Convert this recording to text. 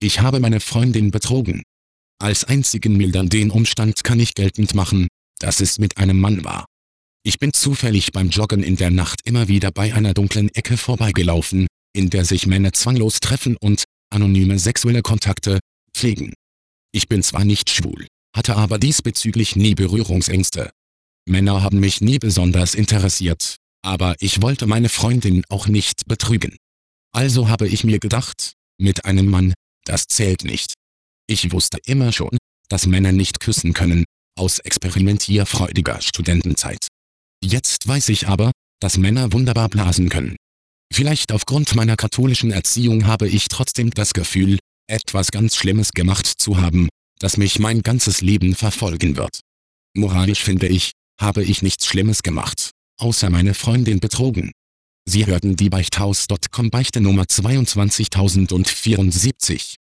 Ich habe meine Freundin betrogen. Als einzigen mildernden Umstand kann ich geltend machen, dass es mit einem Mann war. Ich bin zufällig beim Joggen in der Nacht immer wieder bei einer dunklen Ecke vorbeigelaufen, in der sich Männer zwanglos treffen und anonyme sexuelle Kontakte pflegen. Ich bin zwar nicht schwul, hatte aber diesbezüglich nie Berührungsängste. Männer haben mich nie besonders interessiert, aber ich wollte meine Freundin auch nicht betrügen. Also habe ich mir gedacht, mit einem Mann, das zählt nicht. Ich wusste immer schon, dass Männer nicht küssen können, aus experimentierfreudiger Studentenzeit. Jetzt weiß ich aber, dass Männer wunderbar blasen können. Vielleicht aufgrund meiner katholischen Erziehung habe ich trotzdem das Gefühl, etwas ganz Schlimmes gemacht zu haben, das mich mein ganzes Leben verfolgen wird. Moralisch finde ich, habe ich nichts Schlimmes gemacht, außer meine Freundin betrogen. Sie hörten die Beichthaus.com Beichte Nummer 22074.